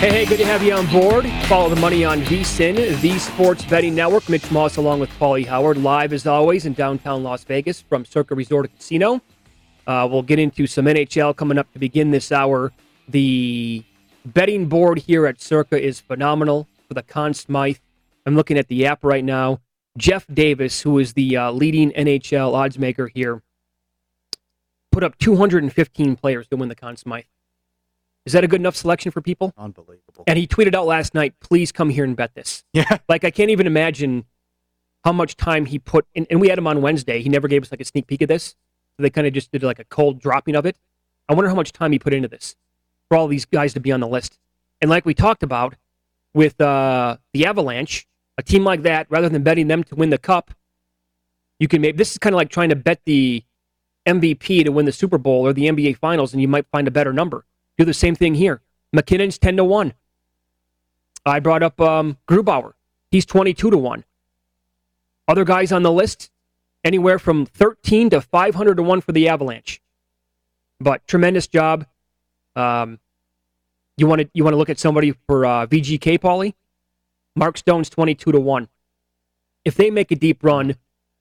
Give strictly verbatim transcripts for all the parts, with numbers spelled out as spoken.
Hey, hey, good to have you on board. Follow the money on VSiN, the Sports Betting Network. Mitch Moss along with Paulie Howard, live as always in downtown Las Vegas from Circa Resort and Casino. Uh, we'll get into some N H L coming up to begin this hour. The betting board here at Circa is phenomenal for the Conn Smythe. I'm looking at the app right now. Jeff Davis, who is the uh, leading N H L odds maker here, put up two hundred fifteen players to win the Conn Smythe. Is that a good enough selection for people? Unbelievable. And he tweeted out last night, please come here and bet this. Yeah. Like, I can't even imagine how much time he put in. And we had him on Wednesday. He never gave us like a sneak peek of this. So they kind of just did like a cold dropping of it. I wonder how much time he put into this for all these guys to be on the list. And like we talked about with uh, the Avalanche, a team like that, rather than betting them to win the cup, you can maybe, this is kind of like trying to bet the M V P to win the Super Bowl or the N B A Finals, and you might find a better number. Do the same thing here. McKinnon's ten to one. I brought up um, Grubauer. He's twenty-two to one. Other guys on the list, anywhere from thirteen to five hundred to one for the Avalanche. But tremendous job. Um, you want to you want to look at somebody for uh, V G K, Paulie? Mark Stone's twenty-two to one. If they make a deep run,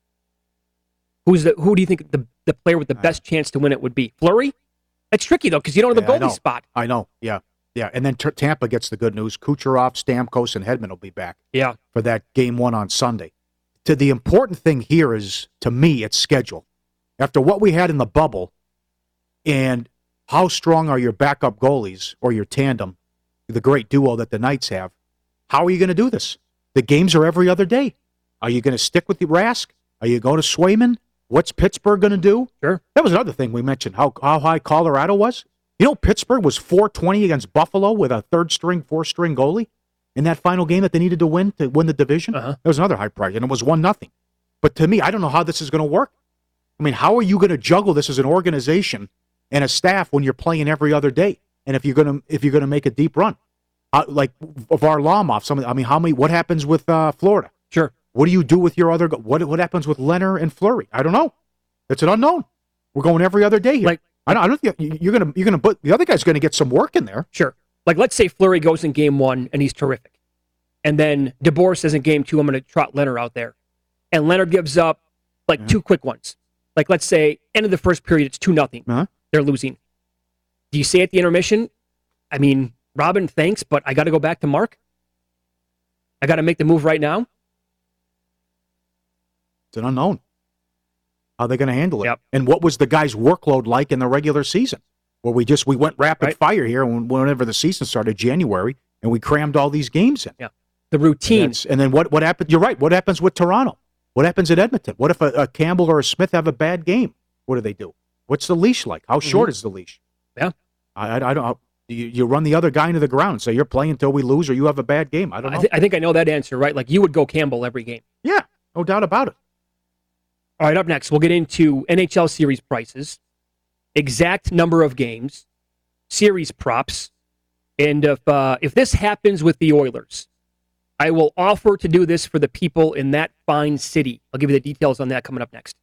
who's the who do you think the, the player with the best chance to win it would be? Fleury? That's tricky, though, because you don't have the yeah, goalie I spot. I know, yeah. Yeah, and then T- Tampa gets the good news. Kucherov, Stamkos, and Hedman will be back Yeah. for that game one on Sunday. To the important thing here is, to me, it's schedule. After what we had in the bubble and how strong are your backup goalies or your tandem, the great duo that the Knights have, how are you going to do this? The games are every other day. Are you going to stick with the Rask? Are you going to Swayman? What's Pittsburgh going to do? Sure. That was another thing we mentioned, how how high Colorado was. You know, Pittsburgh was four twenty against Buffalo with a third-string, fourth-string goalie in that final game that they needed to win to win the division. Uh-huh. That was another high price, and it was one nothing. But to me, I don't know how this is going to work. I mean, how are you going to juggle this as an organization and a staff when you're playing every other day? And if you're going to if you're going to make a deep run, uh, like Varlamov, some I mean, how many? What happens with uh, Florida? Sure. What do you do with your other? What what happens with Leonard and Fleury? I don't know. It's an unknown. We're going every other day here. Like, I don't, I don't think you're gonna you're gonna put the other guy's gonna get some work in there. Sure. Like, let's say Fleury goes in game one and he's terrific, and then DeBoer says in game two, I'm going to trot Leonard out there, and Leonard gives up like mm-hmm. two quick ones. Like, let's say end of the first period, it's two nothing. Uh-huh. They're losing. Do you say at the intermission, I mean, Robin, thanks, but I got to go back to Mark. I got to make the move right now. It's an unknown. How are they going to handle it? Yep. And what was the guy's workload like in the regular season? Where we just we went rapid right. fire here whenever the season started, January, and we crammed all these games in. Yeah. The routine. And, and then what, what happened? You're right. What happens with Toronto? What happens at Edmonton? What if a, a Campbell or a Smith have a bad game? What do they do? What's the leash like? How mm-hmm. short is the leash? Yeah. I, I, I don't you, you run the other guy into the ground, so you're playing until we lose or you have a bad game. I don't know. I, th- I think I know that answer, right? Like, you would go Campbell every game. Yeah, no doubt about it. All right, up next, we'll get into N H L series prices, exact number of games, series props, and if uh, if this happens with the Oilers, I will offer to do this for the people in that fine city. I'll give you the details on that coming up next.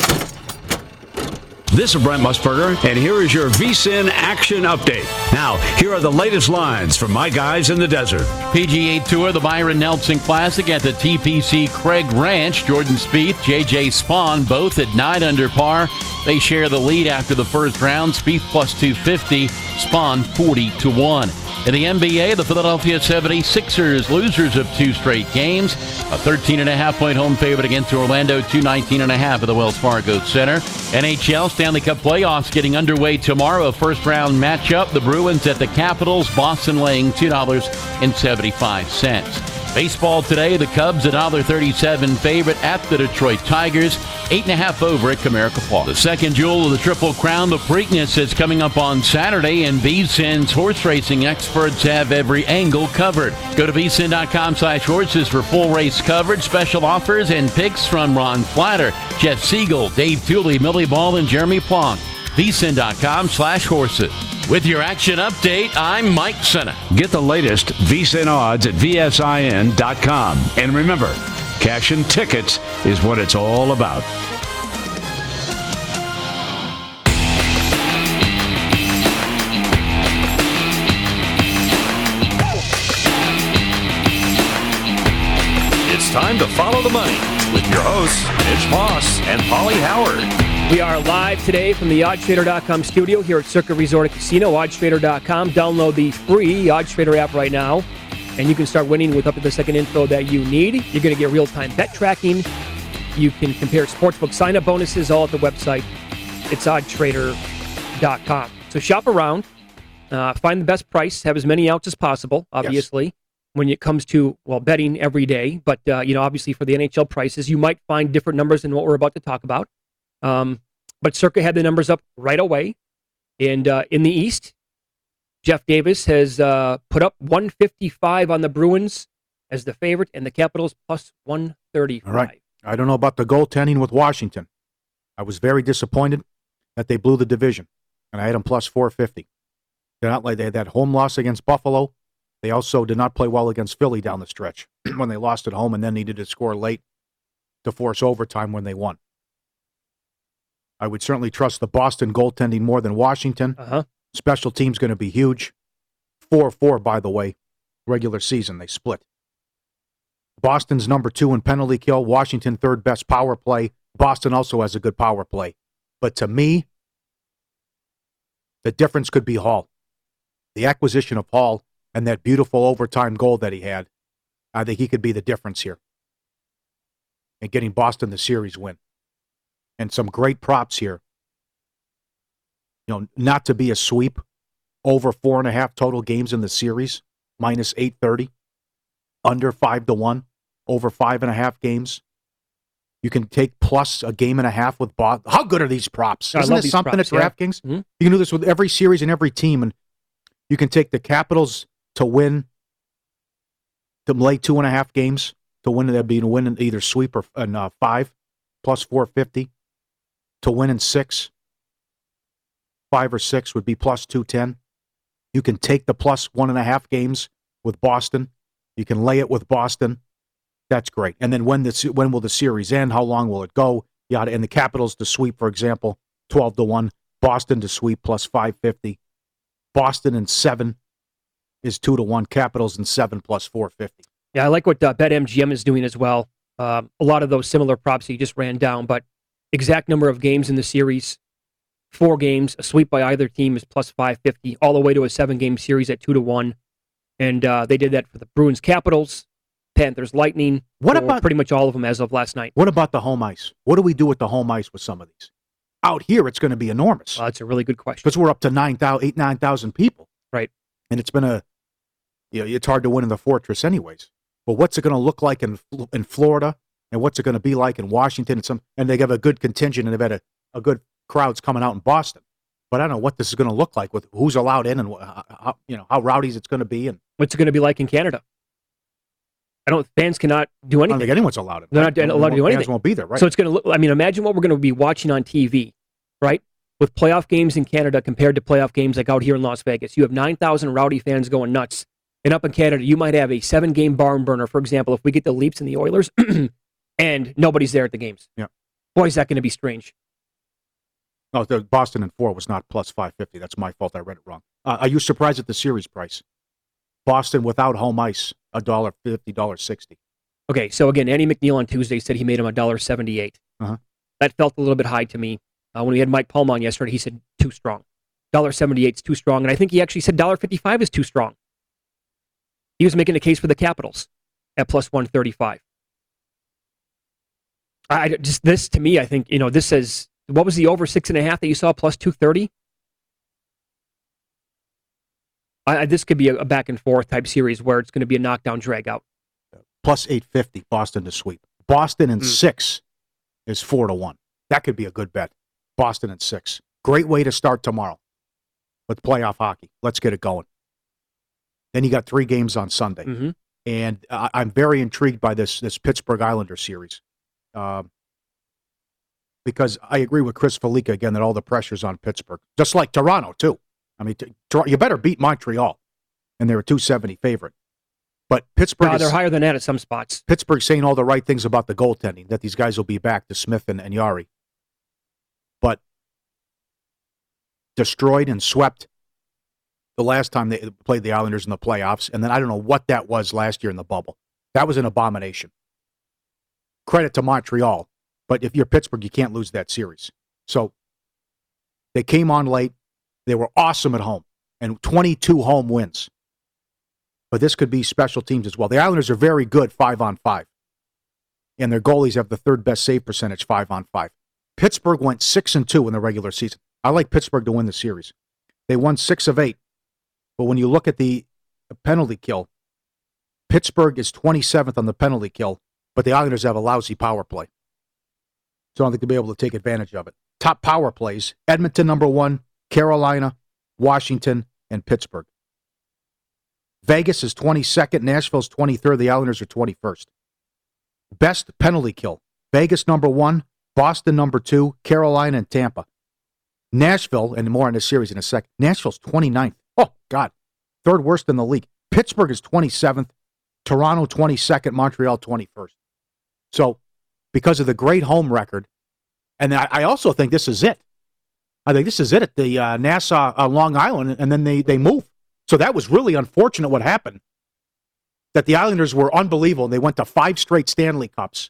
This is Brent Musburger, and here is your VSiN Action Update. Now, here are the latest lines from my guys in the desert. P G A Tour, the Byron Nelson Classic at the T P C Craig Ranch. Jordan Spieth, J J Spawn, both at nine under par. They share the lead after the first round. Spieth plus two fifty, Spawn forty to one. In the N B A, the Philadelphia seventy-sixers, losers of two straight games, a thirteen and a half point home favorite against Orlando, two nineteen and a half at the Wells Fargo Center. N H L Stanley Cup playoffs getting underway tomorrow. A first-round matchup, the Bruins at the Capitals, Boston laying two dollars and seventy-five cents. Baseball today, the Cubs a one dollar thirty-seven favorite at the Detroit Tigers, eight and a half over at Comerica Park. The second jewel of the Triple Crown, the Preakness, is coming up on Saturday, and VSiN's horse racing experts have every angle covered. Go to VSiN.com slash horses for full race coverage, special offers, and picks from Ron Flatter, Jeff Siegel, Dave Tooley, Millie Ball, and Jeremy Plonk. VSiN.com slash horses. With your action update, I'm Mike Senna. Get the latest VSiN odds at V S I N dot com. And remember, cash and tickets is what it's all about. time to follow the money with your hosts, Mitch Moss and Paulie Howard. We are live today from the odds trader dot com studio here at Circa Resort and Casino, odds trader dot com. Download the free OddsTrader app right now, and you can start winning with up to the second info that you need. You're going to get real-time bet tracking. You can compare sportsbook sign-up bonuses all at the website. It's odds trader dot com. So shop around, uh, find the best price, have as many outs as possible, obviously. Yes. When it comes to, well, betting every day. But, uh, you know, obviously for the N H L prices, you might find different numbers than what we're about to talk about. Um, but Circa had the numbers up right away. And uh, in the East, Jeff Davis has uh, put up one fifty-five on the Bruins as the favorite, and the Capitals plus one thirty-five. All right. I don't know about the goaltending with Washington. I was very disappointed that they blew the division, and I had them plus four fifty. They're not like they had that home loss against Buffalo. They also did not play well against Philly down the stretch when they lost at home and then needed to score late to force overtime when they won. I would certainly trust the Boston goaltending more than Washington. Uh-huh. Special team's going to be huge. four four, by the way, regular season. They split. Boston's number two in penalty kill. Washington third best power play. Boston also has a good power play. But to me, the difference could be Hall. The acquisition of Hall and that beautiful overtime goal that he had, I think he could be the difference here in getting Boston the series win. And some great props here. You know, not to be a sweep, over four and a half total games in the series, minus eight thirty, under five to one, over five and a half games. You can take plus a game and a half with Boston. How good are these props? I Isn't love it something props, at yeah. DraftKings? Mm-hmm. You can do this with every series and every team, and you can take the Capitals to win, to lay two and a half games, to win, that'd be to win in either sweep or in, uh, five, plus four fifty. To win in six, five or six would be plus two ten. You can take the plus one and a half games with Boston. You can lay it with Boston. That's great. And then when the when will the series end? How long will it go? Yada. And the Capitals to sweep, for example, twelve to one. Boston to sweep plus five fifty. Boston in seven is two to one. Capitals in seven plus four fifty. Yeah, I like what uh, BetMGM is doing as well. Um, a lot of those similar props you just ran down, but exact number of games in the series, four games, a sweep by either team is plus five fifty, all the way to a seven-game series at two to one. And uh, they did that for the Bruins Capitals, Panthers Lightning, what about pretty much all of them as of last night. What about the home ice? What do we do with the home ice with some of these? Out here, it's going to be enormous. Well, that's a really good question. Because we're up to nine thousand, eight, nine thousand people. Right. And it's been a, you know, it's hard to win in the Fortress anyways. But what's it going to look like in in Florida? And what's it going to be like in Washington? And some, and they have a good contingent, and they've had a, a good crowds coming out in Boston. But I don't know what this is going to look like with who's allowed in and how, you know, how rowdy it's going to be. And what's it going to be like in Canada? I don't. Fans cannot do anything. I don't think anyone's allowed in. They're not allowed to do anything. Fans won't be there, right? So it's going to look. I mean, imagine what we're going to be watching on T V, right? With playoff games in Canada compared to playoff games like out here in Las Vegas, you have nine thousand rowdy fans going nuts. And up in Canada, you might have a seven-game barn burner. For example, if we get the Leafs and the Oilers. And nobody's there at the games. Yeah. Boy, is that going to be strange. No, the Boston in four was not plus five fifty. That's my fault. I read it wrong. Uh, are you surprised at the series price? Boston without home ice, one dollar fifty, one dollar sixty. Okay, so again, Andy McNeil on Tuesday said he made him one dollar seventy-eight. Uh-huh. That felt a little bit high to me. Uh, when we had Mike Palma on yesterday, he said too strong. one dollar seventy-eight is too strong. And I think he actually said one dollar fifty-five is too strong. He was making a case for the Capitals at plus one thirty-five. I just this to me, I think you know this says what was the over six and a half that you saw plus two thirty. I, this could be a, a back and forth type series where it's going to be a knockdown drag out. Plus eight fifty, Boston to sweep. Boston in mm. six is four to one. That could be a good bet. Boston in six. Great way to start tomorrow with playoff hockey. Let's get it going. Then you got three games on Sunday, mm-hmm. and uh, I'm very intrigued by this this Pittsburgh Islanders series. Um, because I agree with Chris Felica again that all the pressure's on Pittsburgh, just like Toronto too. I mean, t- you better beat Montreal, and they're a two seventy favorite. But Pittsburgh, uh, is, they're higher than that at some spots. Pittsburgh's saying all the right things about the goaltending, that these guys will be back, to Smith and, and Yari. But destroyed and swept the last time they played the Islanders in the playoffs, and then I don't know what that was last year in the bubble. That was an abomination. credit to Montreal. But if you're Pittsburgh, you can't lose that series. So they came on late. They were awesome at home, and twenty-two home wins. But this could be special teams as well. The Islanders are very good five on five, and their goalies have the third best save percentage five on five. Pittsburgh went six and two in the regular season. I like Pittsburgh to win the series. They won six of eight, but when you look at the penalty kill, Pittsburgh is twenty-seventh on the penalty kill, but the Islanders have a lousy power play. So I don't think they'll be able to take advantage of it. Top power plays, Edmonton number one, Carolina, Washington, and Pittsburgh. Vegas is twenty-second, Nashville's twenty-third, the Islanders are twenty-first. Best penalty kill, Vegas number one, Boston number two, Carolina, and Tampa. Nashville, and more in this series in a sec, Nashville's twenty-ninth. Oh, God. Third worst in the league. Pittsburgh is twenty-seventh, Toronto twenty-second, Montreal twenty-first. So, because of the great home record, and I, I also think this is it. I think this is it at the uh, Nassau, uh, Long Island, and then they, they move. So that was really unfortunate what happened, that the Islanders were unbelievable. They went to five straight Stanley Cups,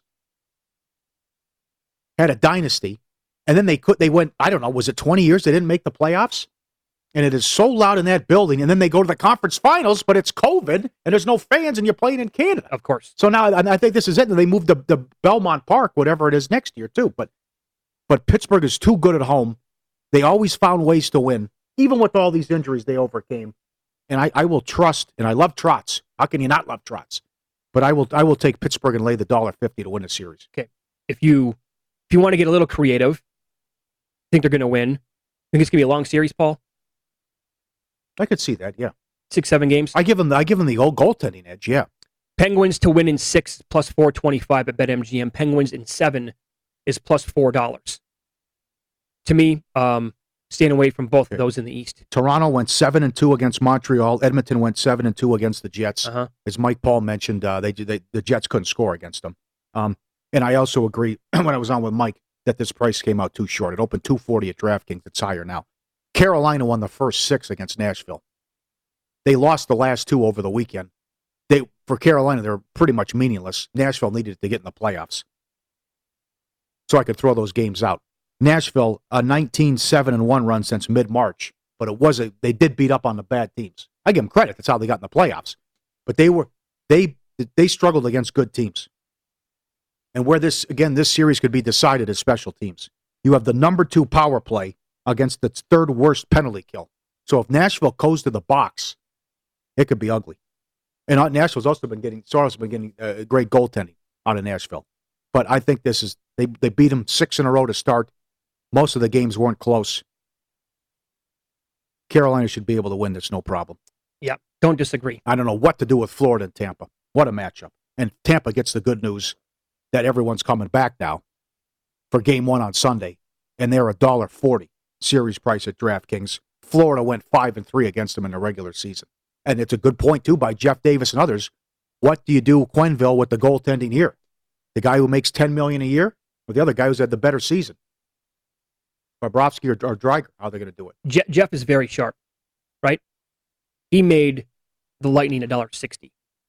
had a dynasty, and then they could they went, I don't know, was it twenty years they didn't make the playoffs? And it is so loud in that building, and then they go to the conference finals, but it's COVID, and there's no fans, and you're playing in Canada. Of course. So now I think this is it, and they moved to, to Belmont Park, whatever it is, next year, too. But but Pittsburgh is too good at home. They always found ways to win. Even with all these injuries they overcame. And I, I will trust, and I love Trotz. How can you not love Trotz? But I will I will take Pittsburgh and lay the one dollar fifty to win the series. Okay. If you if you want to get a little creative, think they're going to win. Think it's going to be a long series, Paul? I could see that, yeah. Six, seven games? I give them I give them the old goaltending edge, yeah. Penguins to win in six plus four twenty-five at BetMGM. Penguins in seven is plus four dollars. To me, um, staying away from both of those in the East. Toronto went seven and two against Montreal. Edmonton went seven and two against the Jets. Uh-huh. As Mike Paul mentioned, uh, they, they the Jets couldn't score against them. Um, and I also agree when I was on with Mike that this price came out too short. It opened two forty at DraftKings. It's higher now. Carolina won the first six against Nashville. They lost the last two over the weekend. They for Carolina, they're pretty much meaningless. Nashville needed to get in the playoffs, so I could throw those games out. Nashville, a nineteen seven and one run since mid-March, but it was a, they did beat up on the bad teams. I give them credit. That's how they got in the playoffs. But they were they they struggled against good teams. And where this, again, this series could be decided as special teams. You have the number two power play against the third worst penalty kill. So if Nashville goes to the box, it could be ugly. And uh, Nashville's also been getting, Soros been getting uh, great goaltending out of Nashville. But I think this is, they, they beat them six in a row to start. Most of the games weren't close. Carolina should be able to win this, no problem. Yeah, don't disagree. I don't know what to do with Florida and Tampa. What a matchup. And Tampa gets the good news that everyone's coming back now for game one on Sunday. And they're a dollar forty series price at DraftKings. Florida went five and three against them in the regular season. And it's a good point, too, by Jeff Davis and others. What do you do, Quenneville, with the goaltending here? The guy who makes ten million dollars a year or the other guy who's had the better season? Bobrovsky or, or Dreiger, how are they going to do it? Je- Jeff is very sharp, right? He made the Lightning a dollar sixty.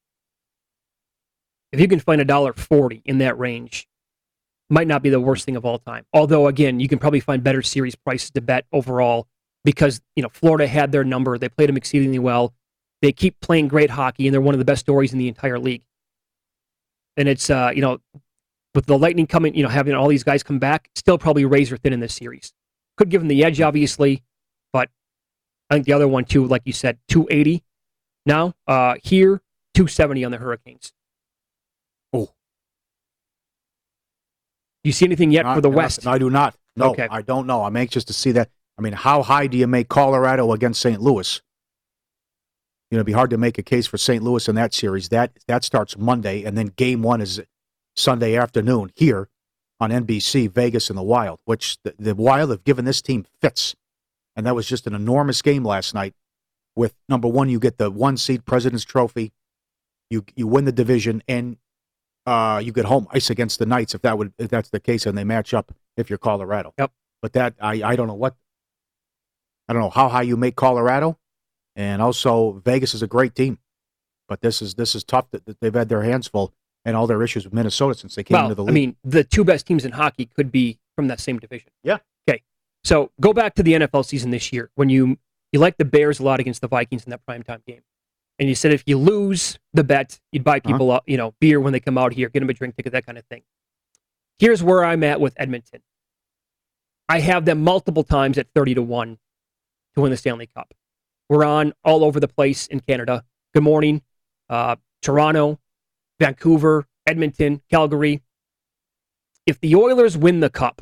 If you can find a dollar forty in that range, might not be the worst thing of all time. Although, again, you can probably find better series prices to bet overall because, you know, Florida had their number. They played them exceedingly well. They keep playing great hockey, and they're one of the best stories in the entire league. And it's, uh, you know, with the Lightning coming, you know, having all these guys come back, still probably razor thin in this series. Could give them the edge, obviously, but I think the other one, too, like you said, two eighty now. Uh, here, two seventy on the Hurricanes. Oh. Do you see anything yet not, for the not, West? I do not. No, okay. I don't know. I'm anxious to see that. I mean, how high do you make Colorado against Saint Louis? You know, it'd be hard to make a case for Saint Louis in that series. That that starts Monday, and then game one is Sunday afternoon here on N B C, Vegas and the Wild, which the, the Wild have given this team fits. And that was just an enormous game last night with, number one, you get the one seed President's Trophy, you you win the division, and uh, you get home ice against the Knights if that would if that's the case, and they match up if you're Colorado. Yep. But that, I, I don't know what, I don't know how high you make Colorado, and also Vegas is a great team. But this is this is tough that, that they've had their hands full. and all their issues with Minnesota since they came Well, into the I league. mean, the two best teams in hockey could be from that same division. Yeah. Okay. So go back to the N F L season this year when you you liked the Bears a lot against the Vikings in that primetime game, and you said if you lose the bet, you'd buy people uh, you know beer when they come out here, get them a drink ticket, that kind of thing. Here's where I'm at with Edmonton. I have them multiple times at thirty to one to win the Stanley Cup. We're on all over the place in Canada. Good morning, uh, Toronto, Vancouver, Edmonton, Calgary. If the Oilers win the Cup,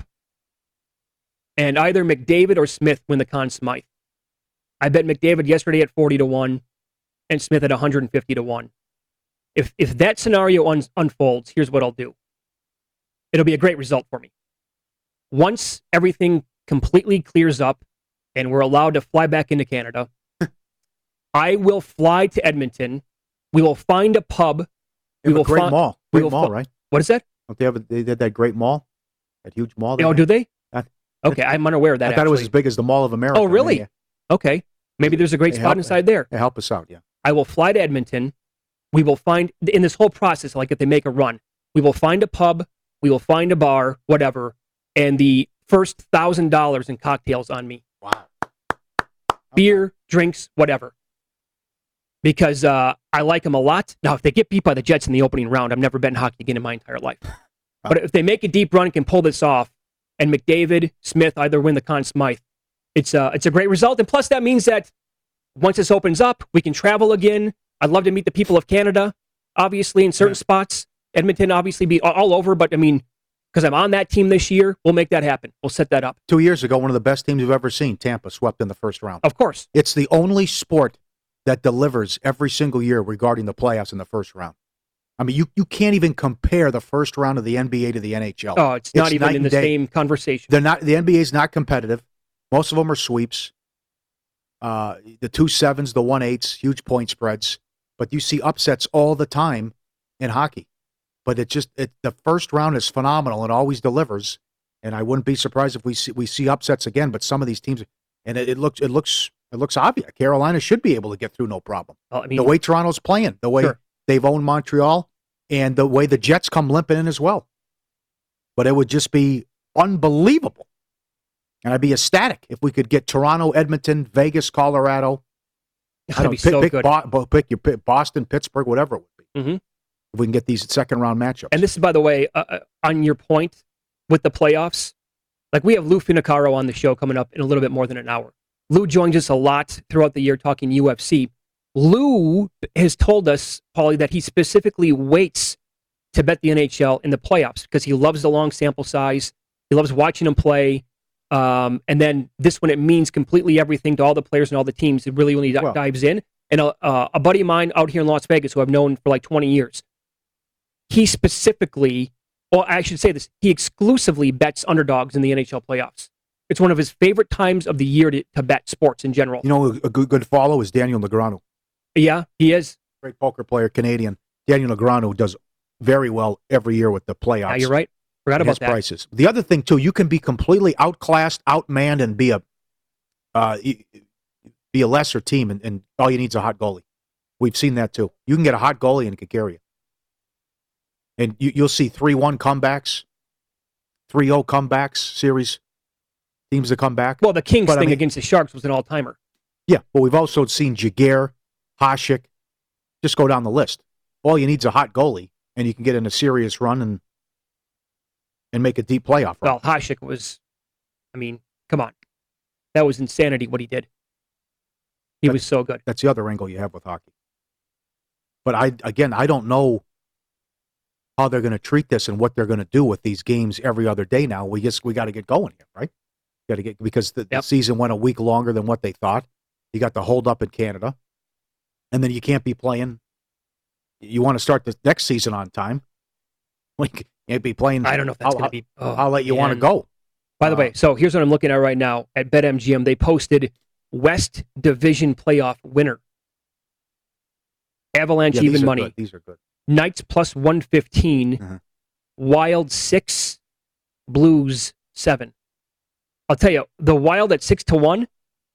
and either McDavid or Smith win the Conn Smythe, I bet McDavid yesterday at forty to one, and Smith at one hundred fifty to one. If if that scenario un- unfolds, here's what I'll do. It'll be a great result for me. Once everything completely clears up and we're allowed to fly back into Canada, I will fly to Edmonton. We will find a pub. They have we will a great fi- mall. we Great will mall, fi- right? What is that? Don't they have a, they did that great mall? That huge mall? Oh, have? do they? That- Okay, I'm unaware of that. I thought it was actually. as big as the Mall of America. Oh, really? Yeah. Okay. Maybe there's a great They spot help- inside there. Hey, help us out, yeah. I will fly to Edmonton. We will find, in this whole process, like if they make a run, we will find a pub, we will find a bar, whatever, and the first one thousand dollars in cocktails on me. Wow. Beer, drinks, whatever. Because uh, I like them a lot. Now, if they get beat by the Jets in the opening round, I've never bet in hockey again in my entire life. But if they make a deep run and can pull this off, and McDavid, Smith either win the Conn Smythe, it's, uh, it's a great result. And plus, that means that once this opens up, we can travel again. I'd love to meet the people of Canada, obviously, in certain Yeah. spots. Edmonton, obviously, be all, all over. But, I mean, because I'm on that team this year, we'll make that happen. We'll set that up. Two years ago, one of the best teams you've ever seen, Tampa, swept in the first round. Of course. It's the only sport that delivers every single year regarding the playoffs in the first round. I mean, you, you can't even compare the first round of the N B A to the N H L. Oh, it's not It's even night in the and day. same conversation. They're not. The N B A is not competitive. Most of them are sweeps. Uh, the two sevens, the one eights, huge point spreads. But you see upsets all the time in hockey. But it just it, the first round is phenomenal and always delivers. And I wouldn't be surprised if we see we see upsets again. But some of these teams, and it, it looks it looks it looks obvious. Carolina should be able to get through no problem. Well, I mean, The way Toronto's playing, the way Sure. they've owned Montreal, and the way the Jets come limping in as well. But it would just be unbelievable. And I'd be ecstatic if we could get Toronto, Edmonton, Vegas, Colorado. I that'd don't be pick, so pick, good. Bo- Bo- pick your pick Boston, Pittsburgh, whatever it would be. Mhm. If we can get these second round matchups. And this is, by the way, uh, uh, on your point with the playoffs, like we have Lou Finocchiaro on the show coming up in a little bit more than an hour. Lou joins us a lot throughout the year talking U F C. Lou has told us, Paulie, that he specifically waits to bet the N H L in the playoffs because he loves the long sample size. He loves watching them play. Um, and then this one, it means completely everything to all the players and all the teams. It really, really di- Well- dives in. And a, uh, a buddy of mine out here in Las Vegas, who I've known for like twenty years, he specifically, well, I should say this, he exclusively bets underdogs in the N H L playoffs. It's one of his favorite times of the year to, to bet sports in general. you know, a good, good follow is Daniel Negreanu. Yeah, he is. Great poker player, Canadian. Daniel Negreanu does very well every year with the playoffs. Yeah, you're right. Forgot His about that. prices. The other thing, too, you can be completely outclassed, outmanned, and be a uh, y- be a lesser team, and, and all you need is a hot goalie. We've seen that, too. You can get a hot goalie and it can carry you. And you, you'll see three one comebacks, three oh comebacks, series, teams that come back. Well, the Kings But, I thing mean- against the Sharks was an all-timer. Yeah, but we've also seen Jaguar, Hasek, just go down the list. All you need is a hot goalie, and you can get in a serious run and and make a deep playoff run. Well, Hasek was, I mean, come on. That was insanity what he did. He But- was so good. That's the other angle you have with hockey. But I again, I don't know how they're going to treat this and what they're going to do with these games every other day. Now we just we got to get going here, right? Got to get because the, the Yep. season went a week longer than what they thought. You got the hold up in Canada, and then you can't be playing. You want to start the next season on time. Like you can't be playing. I don't know if that's I'll, going to be. Oh, I'll let you want to man. go. By the Uh, way, so here's what I'm looking at right now at BetMGM. They posted West Division playoff winner. Avalanche Yeah, these even are money. good. These are good. Knights plus one fifteen. Uh-huh. Wild six. Blues seven. I'll tell you, the Wild at six to one.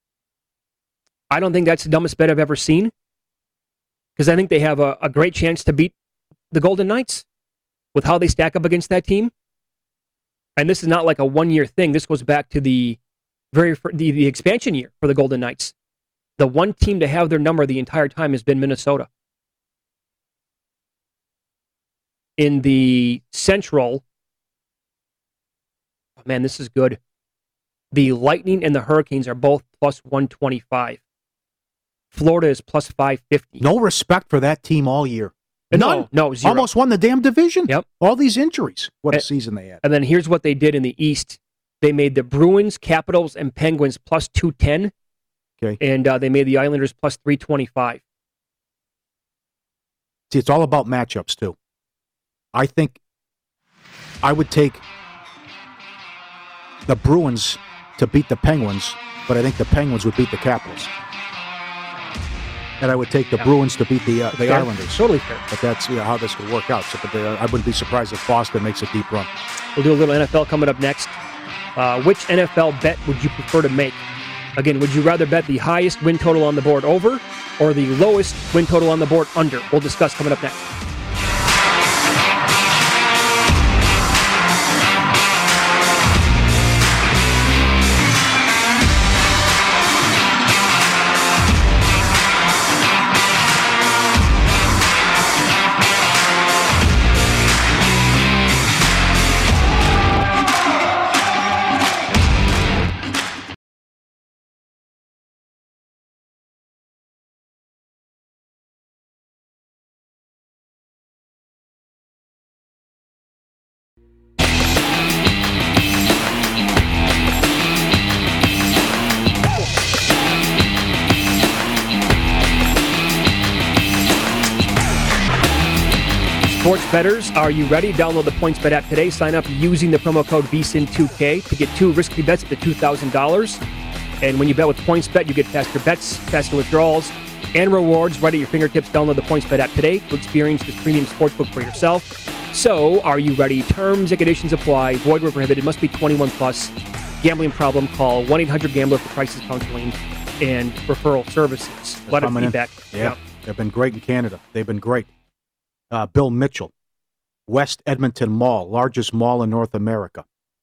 I don't think that's the dumbest bet I've ever seen. Because I think they have a, a great chance to beat the Golden Knights. with how they stack up against that team, and this is not like a one-year thing. This goes back to the very the, the expansion year for the Golden Knights. The one team to have their number the entire time has been Minnesota. In the Central, oh man, this is good. The Lightning and the Hurricanes are both plus one twenty-five. Florida is plus five fifty. No respect for that team all year. None. No, no, zero. Almost won the damn division. Yep. All these injuries. What a and, season they had. And then here's what they did in the East. They made the Bruins, Capitals, and Penguins plus two ten. Okay. And uh, they made the Islanders plus three twenty-five. See, it's all about matchups, too. I think I would take the Bruins to beat the Penguins, but I think the Penguins would beat the Capitals. And I would take the yeah. Bruins to beat the uh, the fair. Islanders. Totally fair. But that's you know, how this could work out. So, but they, uh, I wouldn't be surprised if Boston makes a deep run. We'll do a little N F L coming up next. Uh, which N F L bet would you prefer to make? Again, would you rather bet the highest win total on the board over or the lowest win total on the board under? We'll discuss coming up next. Sports bettors, are you ready? Download the PointsBet app today. Sign up using the promo code V S I N two K to get two risky bets up to two thousand dollars. And when you bet with PointsBet, you get faster bets, faster withdrawals, and rewards right at your fingertips. Download the PointsBet app today to experience this premium sportsbook for yourself. So, are you ready? Terms and conditions apply. Void where prohibited. Must be twenty-one plus. Gambling problem? Call one eight hundred gambler for crisis counseling and referral services. A lot of feedback. Yeah. yeah, they've been great in Canada. They've been great. Uh, Bill Mitchell, West Edmonton Mall, largest mall in North America.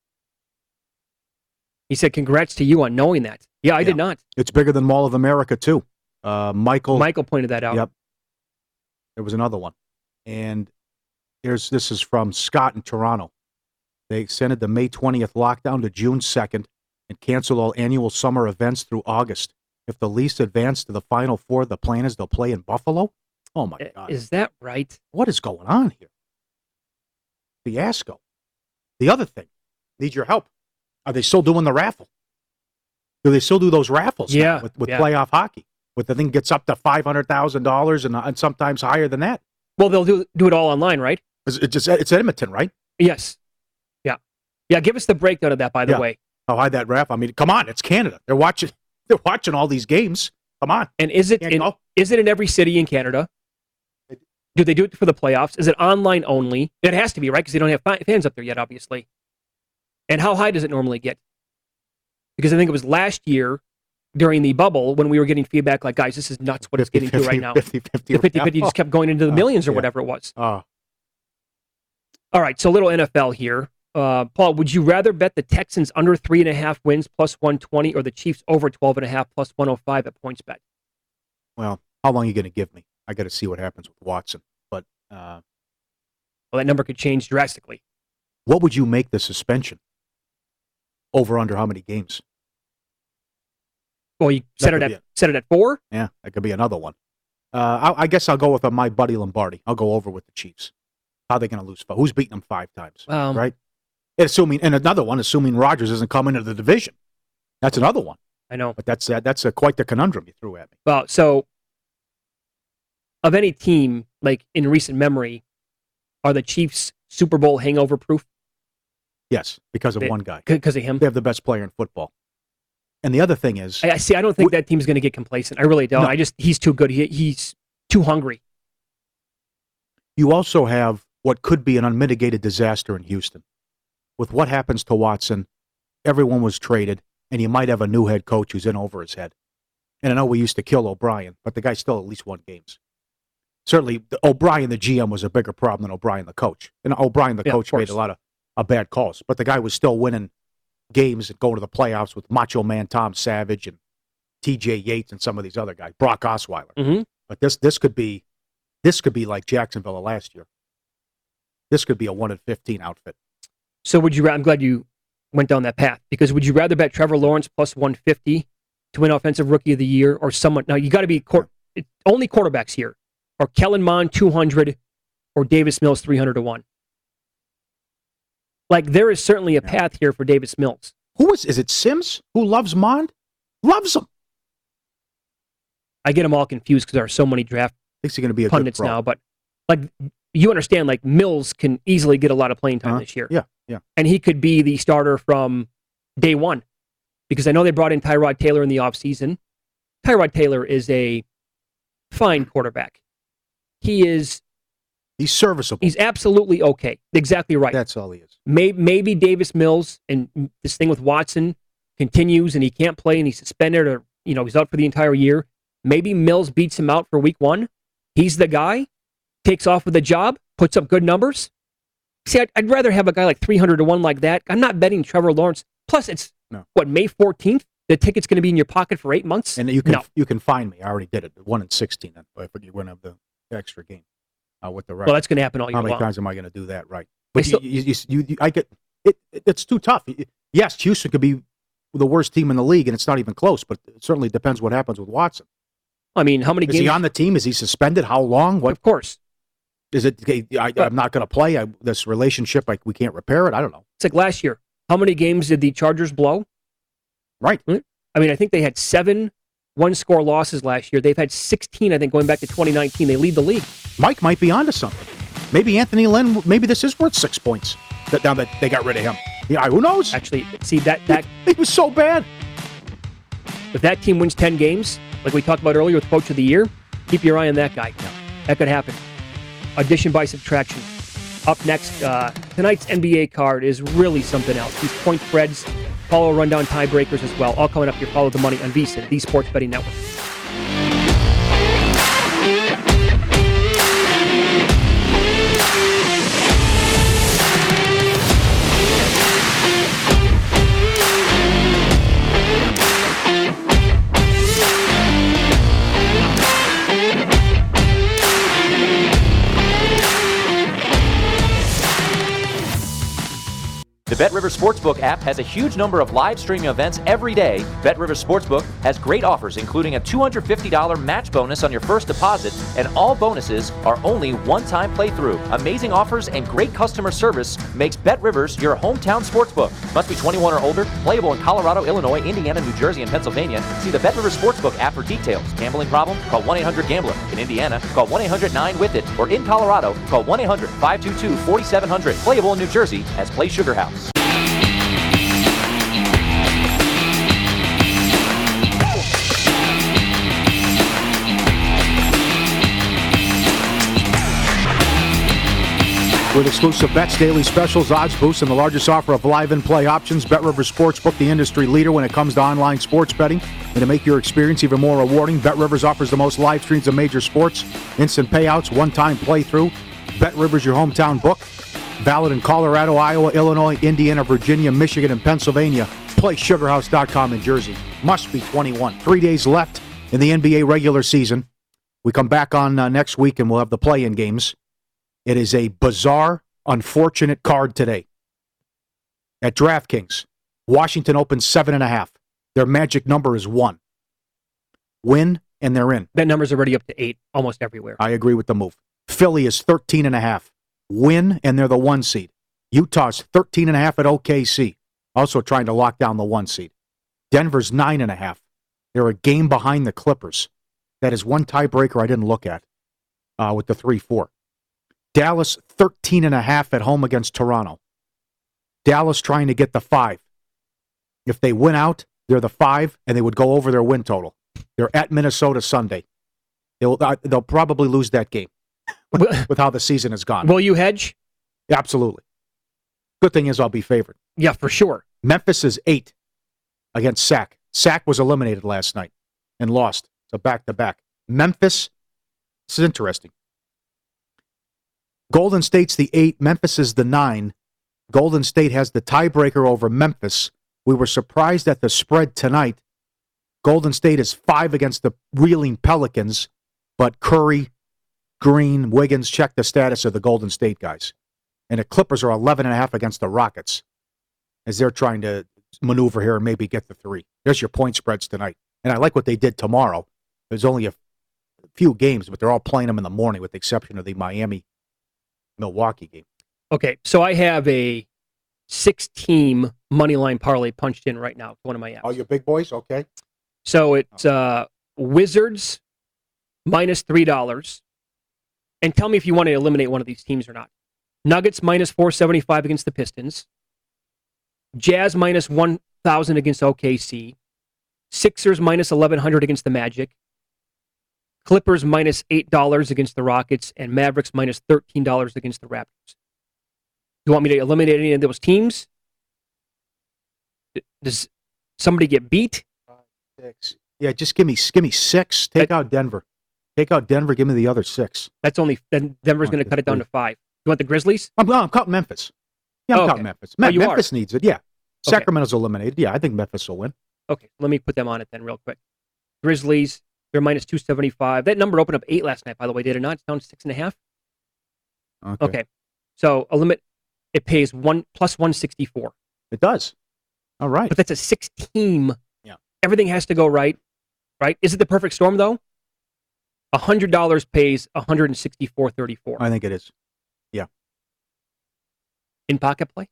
He said, congrats to you on knowing that. Yeah, I yeah. did not. It's bigger than Mall of America, too. Uh, Michael. Michael pointed that out. Yep. There was another one. And here's this is from Scott in Toronto. They extended the May twentieth lockdown to June second and canceled all annual summer events through August. If the Leafs advance to the Final Four, the plan is they'll play in Buffalo? Oh, my God. Is that right? What is going on here? Fiasco. The other thing, need your help. Are they still doing the raffle? Do they still do those raffles yeah, now with, with yeah. playoff hockey? With the thing gets up to five hundred thousand dollars and, and sometimes higher than that? Well, they'll do do it all online, right? It's, it's, just, it's Edmonton, right? Yes. Yeah. Yeah, give us the breakdown of that, by the yeah. way. How high that raffle? I mean, come on, it's Canada. They're watching They're watching all these games. Come on. And is it in, is it in every city in Canada? Do they do it for the playoffs? Is it online only? It has to be, right? Because they don't have fans up there yet, obviously. And how high does it normally get? Because I think it was last year during the bubble when we were getting feedback like, guys, this is nuts what it's getting to right now. fifty fifty The fifty fifty just kept going into the millions or yeah. whatever it was. Oh. All right, so a little N F L here. Uh, Paul, would you rather bet the Texans under three and a half wins plus one twenty or the Chiefs over twelve and a half plus one oh five at PointsBet? Well, how long are you going to give me? I got to see what happens with Watson. But uh, well, that number could change drastically. What would you make the suspension? Over under how many games? Well, you set it at a, set it at four. Yeah, that could be another one. Uh, I, I guess I'll go with uh, my buddy Lombardi. I'll go over with the Chiefs. How are they going to lose? Who's beating them five times? Um, right. And assuming and another one, assuming Rodgers isn't coming into the division. That's another one. I know, but that's uh, that's uh, quite the conundrum you threw at me. Well, so of any team, like in recent memory, are the Chiefs Super Bowl hangover proof? Yes, because of they, one guy. Because of him. They have the best player in football. And the other thing is, I, I see. I don't think that team's going to get complacent. I really don't. No. I just he's too good. He, he's too hungry. You also have what could be an unmitigated disaster in Houston. With what happens to Watson, everyone was traded, and you might have a new head coach who's in over his head. And I know we used to kill O'Brien, but the guy still at least won games. certainly the, O'Brien, the G M, was a bigger problem than O'Brien, the coach. And O'Brien, the Yeah, coach, of made course. a lot of, of bad calls, but the guy was still winning games and going to the playoffs with Macho Man Tom Savage and T J Yates and some of these other guys, Brock Osweiler. Mm-hmm. But this this could be this could be like Jacksonville of last year. This could be a one in fifteen outfit. So would you? ra- I'm glad you went down that path, because would you rather bet Trevor Lawrence plus one fifty to win Offensive Rookie of the Year, or someone? Now you got to be quar- it's only quarterbacks here, or Kellen Mond two hundred, or Davis Mills three hundred to one. Like, there is certainly a Yeah. path here for Davis Mills. Who is is it? Sims who loves Mond? Loves him. I get them all confused because there are so many draft Thinks he's going to be a pundits good pro. now, but like, you understand, like, Mills can easily get a lot of playing time Uh-huh. this year. Yeah, yeah. And he could be the starter from day one, because I know they brought in Tyrod Taylor in the offseason. Tyrod Taylor is a fine quarterback. He is, He's serviceable. he's absolutely okay. Exactly right. That's all he is. Maybe, maybe Davis Mills, and this thing with Watson continues and he can't play and he's suspended, or, you know, he's out for the entire year. Maybe Mills beats him out for week one. He's the guy, takes off with a job, puts up good numbers. See, I'd, I'd rather have a guy like three hundred to one like that. I'm not betting Trevor Lawrence. Plus, it's, No. what, May fourteenth? The ticket's going to be in your pocket for eight months? And you can No. you can find me. I already did it. One in sixteen. Then, if you're going to have the extra game uh, with the record. Well, that's going to happen all year How many long. times am I going to do that? Right. They But still- you, you, you, you, I get it. It's too tough. Yes, Houston could be the worst team in the league, and it's not even close. But it certainly depends what happens with Watson. I mean, how many Is games? he on the team? Is he suspended? How long? What Of course. is it? I, I'm not going to play. I, this relationship, like we can't repair it. I don't know. It's like last year. How many games did the Chargers blow? Right. I mean, I think they had seven one-score losses last year. They've had sixteen, I think, going back to twenty nineteen. They lead the league. Mike might be onto something. Maybe Anthony Lynn. Maybe this is worth six points. That now that they got rid of him. Yeah, who knows? Actually, see, that that He was so bad. if that team wins ten games, like we talked about earlier with Coach of the Year, keep your eye on that guy. That could happen. Addition by subtraction. Up next, uh, tonight's N B A card is really something else. These point spreads, follow rundown tiebreakers as well. All coming up here. Follow the money on VSiN, the Sports Betting Network. The BetRivers Sportsbook app has a huge number of live streaming events every day. BetRivers Sportsbook has great offers, including a two hundred fifty dollars match bonus on your first deposit, and all bonuses are only one-time playthrough. Amazing offers and great customer service makes BetRivers your hometown sportsbook. Must be twenty-one or older, playable in Colorado, Illinois, Indiana, New Jersey, and Pennsylvania. See the BetRivers Sportsbook app for details. Gambling problem? Call one eight hundred gambler. In Indiana, call one eight hundred nine with it. Or in Colorado, call one eight hundred five two two four seven zero zero. Playable in New Jersey as Play Sugar House. With exclusive bets, daily specials, odds boosts, and the largest offer of live and play options, BetRivers Sportsbook, the industry leader when it comes to online sports betting. And to make your experience even more rewarding, BetRivers offers the most live streams of major sports, instant payouts, one-time playthrough. BetRivers, your hometown book. Valid in Colorado, Iowa, Illinois, Indiana, Virginia, Michigan, and Pennsylvania. Play sugar house dot com in Jersey. Must be twenty-one. Three days left in the N B A regular season. We come back on uh, next week, and we'll have the play-in games. It is a bizarre, unfortunate card today. At DraftKings, Washington opens seven and a half. Their magic number is one. Win, and they're in. That number's already up to eight almost everywhere. I agree with the move. Philly is thirteen and a half. Win, and they're the one seed. Utah's thirteen and a half at O K C. Also trying to lock down the one seed. Denver's nine and a half. They're a game behind the Clippers. That is one tiebreaker I didn't look at uh, with the three four. Dallas thirteen and a half at home against Toronto. Dallas trying to get the five. If they win out, they're the five, and they would go over their win total. They're at Minnesota Sunday. They'll uh, they'll probably lose that game with, with how the season has gone. Will you hedge? Absolutely. Good thing is I'll be favored. Yeah, for sure. Memphis is eight against Sac. Sac was eliminated last night and lost. So back to back. Memphis, this is interesting. Golden State's the eight. Memphis is the nine. Golden State has the tiebreaker over Memphis. We were surprised at the spread tonight. Golden State is five against the reeling Pelicans, but Curry, Green, Wiggins, check the status of the Golden State guys. And the Clippers are eleven and a half against the Rockets as they're trying to maneuver here and maybe get the three. There's your point spreads tonight. And I like what they did tomorrow. There's only a few games, but they're all playing them in the morning with the exception of the Miami-Milwaukee game. Okay, so I have a six-team money line parlay punched in right now to one of my apps. Oh, your big boys? Okay. So it's uh, Wizards minus three dollars. And tell me if you want to eliminate one of these teams or not. Nuggets minus four seventy-five against the Pistons. Jazz minus one thousand against O K C. Sixers minus eleven hundred against the Magic. Clippers minus eight dollars against the Rockets. And Mavericks minus thirteen dollars against the Raptors. You want me to eliminate any of those teams? Does somebody get beat? Six. Yeah, just give me give me six. Take that, out Denver. Take out Denver. Give me the other six. That's only then Denver's going to cut it down to five. You want the Grizzlies? I'm, no, I'm counting Memphis. Yeah, I'm oh, counting okay. Memphis. Me- oh, Memphis are. needs it. Yeah, okay. Sacramento's eliminated. Yeah, I think Memphis will win. Okay, let me put them on it then, real quick. Grizzlies, they're minus two seventy five. That number opened up eight last night, by the way. Did it not? It's down to six and a half. Okay. Okay, so a limit. It pays one plus one sixty four. It does. All right. But that's a six team. Yeah. Everything has to go right. Right? Is it the perfect storm though? A hundred dollars pays one hundred sixty four thirty four. I think it is. Yeah. In pocket play.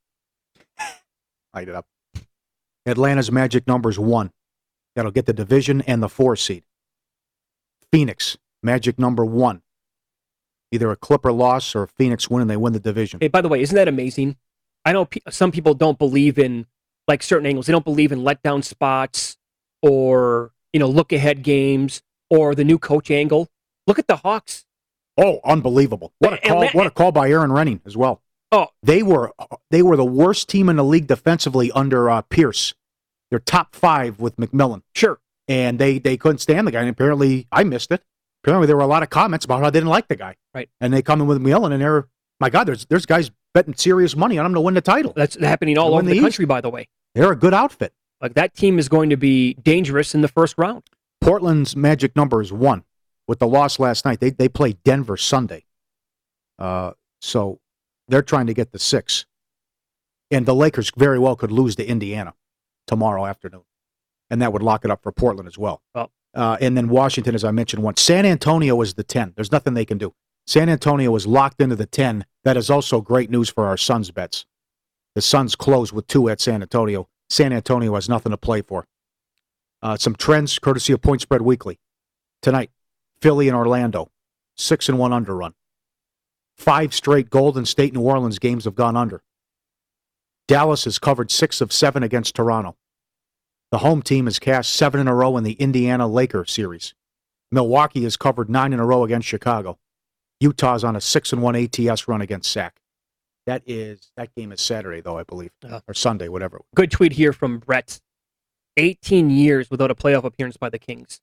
Light it up. Atlanta's magic number is one. That'll get the division and the four seed. Phoenix, magic number one. Either a Clipper loss or a Phoenix win and they win the division. Hey, by the way, isn't that amazing? I know pe- some people don't believe in like certain angles. They don't believe in letdown spots or, you know, look ahead games or the new coach angle. Look at the Hawks. Oh, unbelievable. What a call, Atlanta- what a call by Aaron Renning as well. Oh, They were they were the worst team in the league defensively under uh, Pierce. They're top five with McMillan. sure. And they, they couldn't stand the guy. And apparently, I missed it. Apparently, there were a lot of comments about how they didn't like the guy. Right. And they come in with McMillan, and they're, my God, there's there's guys betting serious money on them to win the title. That's happening all They over win the, the country, by the way. They're a good outfit. Like that team is going to be dangerous in the first round. Portland's magic number is one. With the loss last night, they they played Denver Sunday. Uh, so they're trying to get the six. And the Lakers very well could lose to Indiana tomorrow afternoon. And that would lock it up for Portland as well. Well, Uh, and then Washington, as I mentioned once. San Antonio is the ten. There's nothing they can do. San Antonio is locked into the ten. That is also great news for our Suns bets. The Suns close with two at San Antonio. San Antonio has nothing to play for. Uh, some trends, courtesy of Point Spread Weekly. Tonight, Philly and Orlando, six and one underrun. Five straight Golden State New Orleans games have gone under. Dallas has covered six of seven against Toronto. The home team has cashed seven in a row in the Indiana Laker series. Milwaukee has covered nine in a row against Chicago. Utah's on a six and one A T S run against Sac. That is that game is Saturday though, I believe, Uh, or Sunday, whatever. good tweet here from Brett. eighteen years without a playoff appearance by the Kings.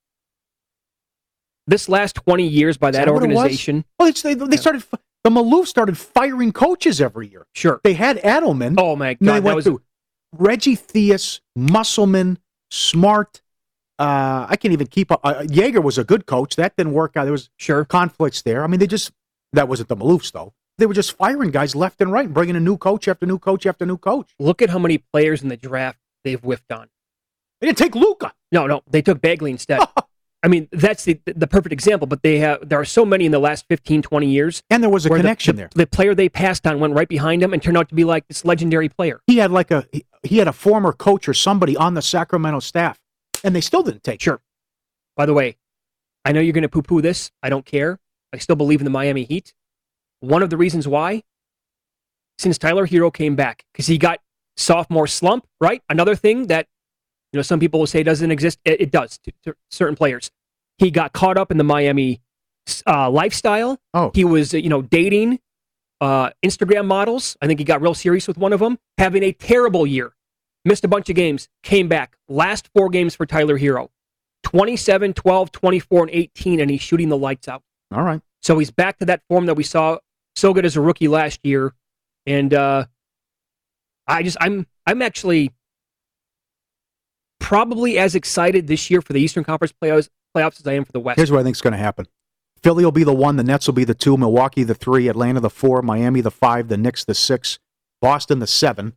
This last twenty years by that, that what it was? organization. Well, it's, they they started the Maloof started firing coaches every year. Sure. They had Adelman. Oh my and then they God, that went was through Reggie Theus, Musselman, Smart. Uh, I can't even keep up. Uh, Yeager was a good coach. That didn't work out. There was sure. conflicts there. I mean, they just, that wasn't the Maloofs, though. They were just firing guys left and right and bringing a new coach after new coach after new coach. Look at how many players in the draft they've whiffed on. They didn't take Luka. No, no, they took Bagley instead. I mean, that's the the perfect example, but they have there are so many in the last fifteen, twenty years. And there was a where the- connection the, there. The player they passed on went right behind him and turned out to be like this legendary player. He had like a, he, he had a former coach or somebody on the Sacramento staff, and they still didn't take him. Sure. By the way, I know you're going to poo-poo this. I don't care. I still believe in the Miami Heat. One of the reasons why, since Tyler Hero came back, because he got sophomore slump, right? Another thing that, you know, some people will say doesn't exist. It, it does to, to certain players. He got caught up in the Miami uh, lifestyle. Oh. He was, you know, dating uh, Instagram models. I think he got real serious with one of them. Having a terrible year. Missed a bunch of games. Came back. Last four games for Tyler Hero. twenty-seven, twelve, twenty-four, and eighteen, and he's shooting the lights out. All right. So he's back to that form that we saw so good as a rookie last year, and uh, I just I'm I'm actually probably as excited this year for the Eastern Conference playoffs playoffs as I am for the West. Here's what I think is going to happen. Philly will be the one, the Nets will be the two, Milwaukee the three, Atlanta the four, Miami the five, the Knicks the six, Boston the seven,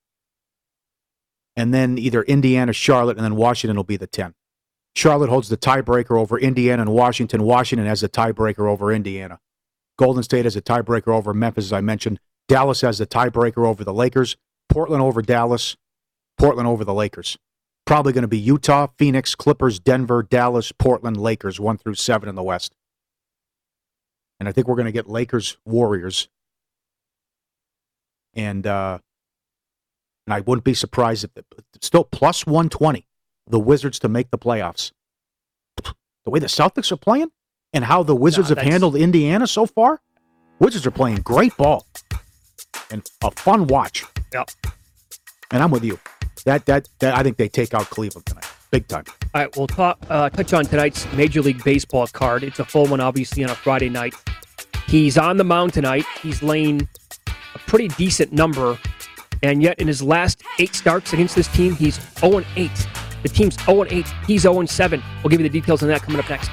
and then either Indiana, Charlotte, and then Washington will be the ten. Charlotte holds the tiebreaker over Indiana and Washington. Washington has the tiebreaker over Indiana. Golden State has a tiebreaker over Memphis, as I mentioned. Dallas has the tiebreaker over the Lakers. Portland over Dallas. Portland over the Lakers. Probably going to be Utah, Phoenix, Clippers, Denver, Dallas, Portland, Lakers, one through seven in the West. And I think we're going to get Lakers, Warriors. And uh, and I wouldn't be surprised if the, still plus one twenty, the Wizards to make the playoffs. The way the Celtics are playing and how the Wizards Nah, have handled Indiana so far, Wizards are playing great ball and a fun watch. Yep. And I'm with you. That that that I think they take out Cleveland tonight, big time. All right, we'll talk, uh, touch on tonight's Major League Baseball card. It's a full one, obviously, on a Friday night. He's on the mound tonight. He's laying a pretty decent number, and yet in his last eight starts against this team, he's oh and eight. The team's oh and eight. He's oh and seven. We'll give you the details on that coming up next.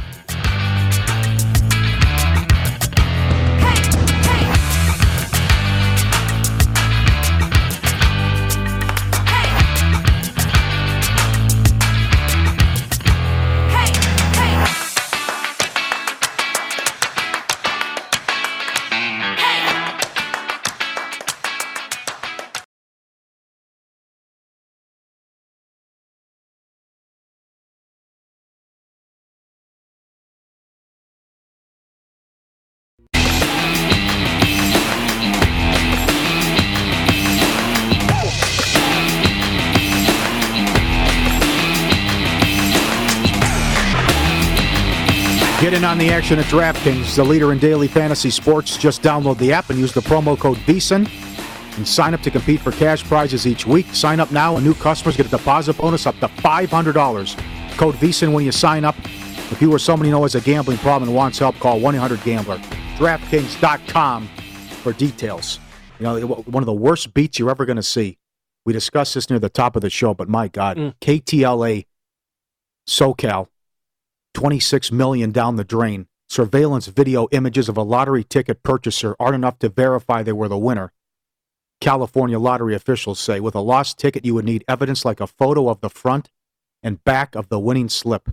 Get in on the action at DraftKings, the leader in daily fantasy sports. Just download the app and use the promo code VEASAN and sign up to compete for cash prizes each week. Sign up now and new customers get a deposit bonus up to five hundred dollars. Code VEASAN when you sign up. If you or somebody you know has a gambling problem and wants help, call one eight hundred gambler. DraftKings dot com for details. You know, one of the worst beats you're ever going to see. We discussed this near the top of the show, but my God, mm. K T L A, SoCal, twenty-six million dollars down the drain. Surveillance video images of a lottery ticket purchaser aren't enough to verify they were the winner. California lottery officials say with a lost ticket, you would need evidence like a photo of the front and back of the winning slip.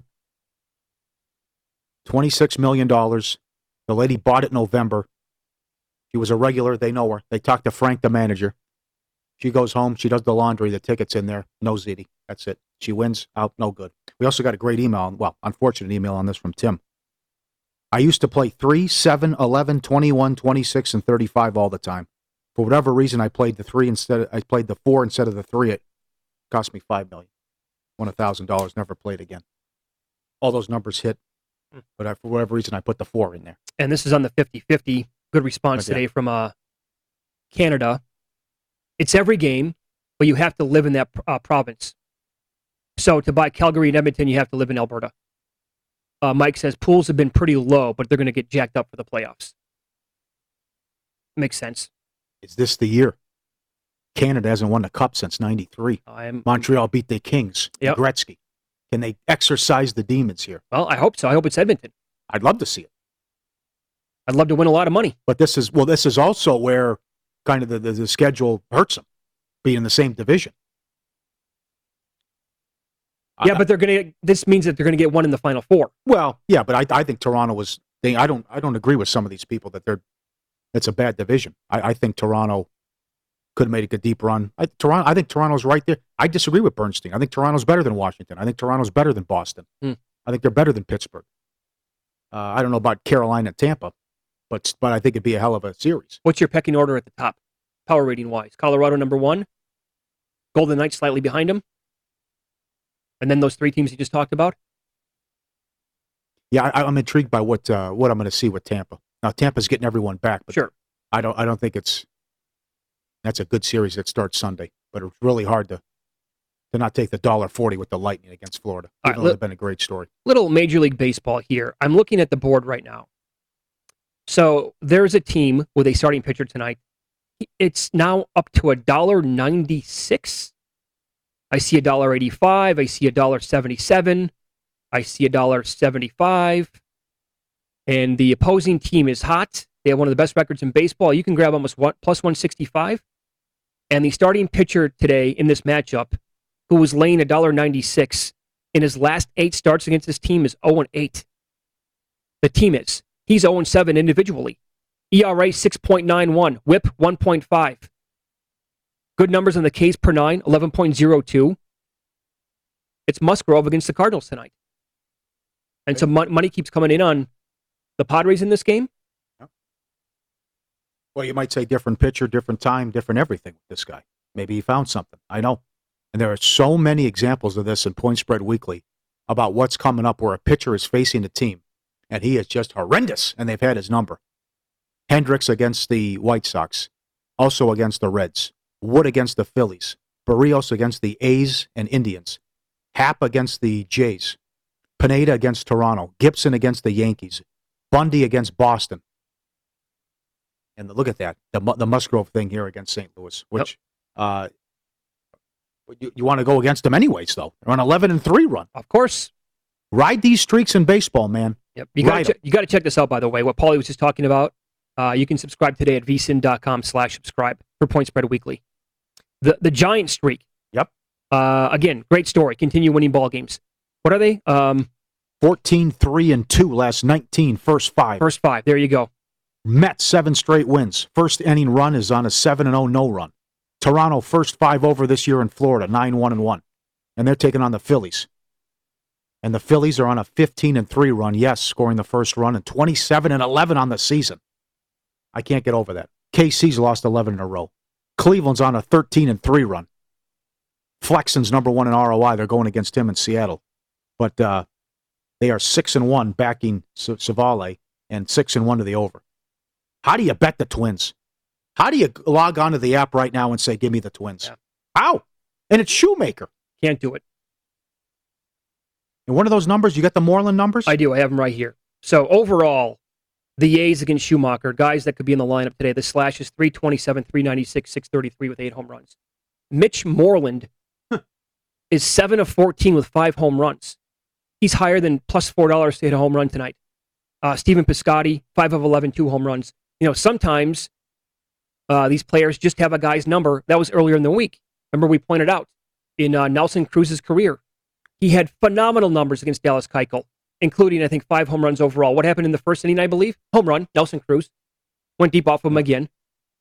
twenty-six million dollars. The lady bought it in November. She was a regular. They know her. They talked to Frank, the manager. She goes home. She does the laundry. The ticket's in there. No ziti. That's it. She wins. Out. No good. We also got a great email. Well, unfortunate email on this from Tim. I used to play three, seven, eleven, twenty-one, twenty-six, and thirty-five all the time. For whatever reason, I played the three instead. Of, I played the four instead of the three. It cost me five million. Won a thousand dollars. Never played again. All those numbers hit, but I, for whatever reason, I put the four in there. And this is on the fifty-fifty. Good response Okay. today from uh, Canada. It's every game, but you have to live in that uh, province. So to buy Calgary and Edmonton, you have to live in Alberta. Uh, Mike says pools have been pretty low, but they're going to get jacked up for the playoffs. Makes sense. Is this the year? Canada hasn't won the cup since ninety-three. I'm, Montreal beat the Kings. Yep. Gretzky. Can they exercise the demons here? well, I hope so. I hope it's Edmonton. I'd love to see it. I'd love to win a lot of money. But this is, well, this is also where kind of the, the, the schedule hurts them, being in the same division. Yeah, I, but they're going to. This means that they're going to get one in the Final Four. Well, yeah, but I, I think Toronto was. They, I don't. I don't agree with some of these people that they're. It's a bad division. I, I think Toronto could have made a deep run. I, Toronto. I think Toronto's right there. I disagree with Bernstein. I think Toronto's better than Washington. I think Toronto's better than Boston. Hmm. I think they're better than Pittsburgh. Uh, I don't know about Carolina and Tampa, but but I think it'd be a hell of a series. What's your pecking order at the top, power rating wise? Colorado number one, Golden Knights slightly behind them, and then those three teams you just talked about. Yeah, I, I'm intrigued by what uh, what I'm going to see with Tampa. Now Tampa's getting everyone back, but Sure. I don't I don't think it's that's a good series that starts Sunday. But it's really hard to to not take the dollar forty with the Lightning against Florida. All Even right, though let- it's been a great story. Little Major League Baseball here. I'm looking at the board right now. So there's a team with a starting pitcher tonight. It's now up to a dollar ninety six. I see a dollar eighty five. I see a dollar seventy seven. I see a dollar seventy five. And the opposing team is hot. They have one of the best records in baseball. You can grab almost one, plus one sixty five. And the starting pitcher today in this matchup, who was laying a dollar ninety six in his last eight starts against this team, is zero and eight. The team is. He's zero and seven individually. E R A six point nine one. Whip one point five. Good numbers on the Ks per nine, eleven point oh two. It's Musgrove against the Cardinals tonight. And some mon- money keeps coming in on the Padres in this game. Well, you might say different pitcher, different time, different everything with this guy. Maybe he found something. I know. And there are so many examples of this in Point Spread Weekly about what's coming up where a pitcher is facing a team, and he is just horrendous, and they've had his number. Hendricks against the White Sox, also against the Reds. Wood against the Phillies. Barrios against the A's and Indians. Happ against the Jays. Pineda against Toronto. Gibson against the Yankees. Bundy against Boston. And look at that, the the Musgrove thing here against Saint Louis, which yep. uh, you, you want to go against them anyways, though. They're on eleven and three run. Of course. Ride these streaks in baseball, man. Yep. You got ch- you got to check this out, by the way, what Paulie was just talking about. Uh, you can subscribe today at vsin.com slash subscribe for Point Spread Weekly. The the Giant streak. Yep. Uh, again, great story. Continue winning ball games. What are they? Um, fourteen, three, and two last nineteen, first five. First five. There you go. Mets, seven straight wins. First inning run is on a seven and oh no run. Toronto, first five over this year in Florida, nine one and one. And they're taking on the Phillies. And the Phillies are on a fifteen and three run, yes, scoring the first run, and twenty-seven and eleven on the season. I can't get over that. K C's lost eleven in a row. Cleveland's on a thirteen and three run. Flexen's number one in R O I. They're going against him in Seattle. But uh, they are six and one backing Savale and six and one to the over. How do you bet the Twins? How do you log onto the app right now and say, give me the Twins? Yeah. How? And it's Shoemaker. Can't do it. And one of those numbers, you got the Moreland numbers? I do. I have them right here. So overall, the A's against Shoemaker, guys that could be in the lineup today, the slash is three twenty-seven, three ninety-six, six thirty-three with eight home runs. Mitch Moreland huh. is seven of fourteen with five home runs. He's higher than plus four dollars to hit a home run tonight. Uh, Stephen Piscotty, five of eleven, two home runs. You know, sometimes uh, these players just have a guy's number. That was earlier in the week. Remember, we pointed out in uh, Nelson Cruz's career, he had phenomenal numbers against Dallas Keuchel, including, I think, five home runs overall. What happened in the first inning, I believe? Home run, Nelson Cruz. Went deep off him again.